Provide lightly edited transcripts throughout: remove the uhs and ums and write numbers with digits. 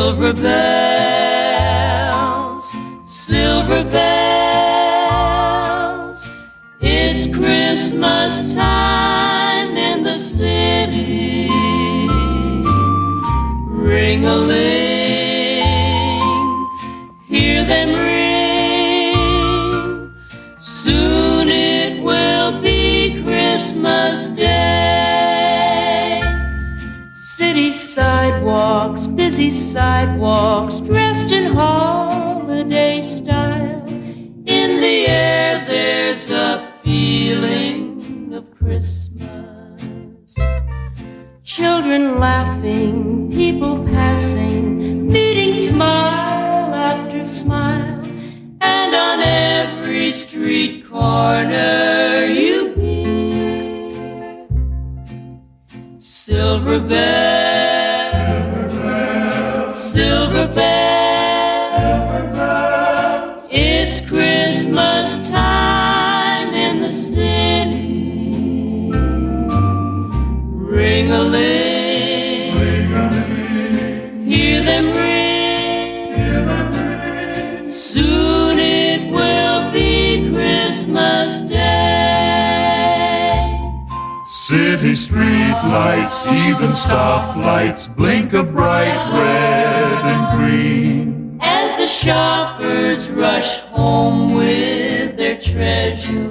Silver bells, silver bells, it's Christmas time in the city. Ring-a-ling, hear them ring, soon it will be Christmas Day. City sidewalks, busy sidewalks, dressed in holiday style. In the air there's a feeling of Christmas. Children laughing, people passing, meeting smile after smile. And on every street corner you hear silver bells, silver bells, it's Christmas time in the city. Ring-a-ling, hear them ring, soon it will be Christmas Day. City street lights, even stoplights, blink a bright red and green as the shoppers rush home with their treasures.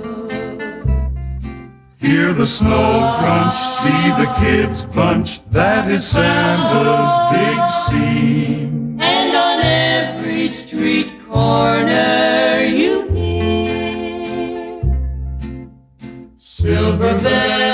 Hear the snow crunch, see the kids bunch, that is Santa's big scene. And on every street corner you hear silver bells.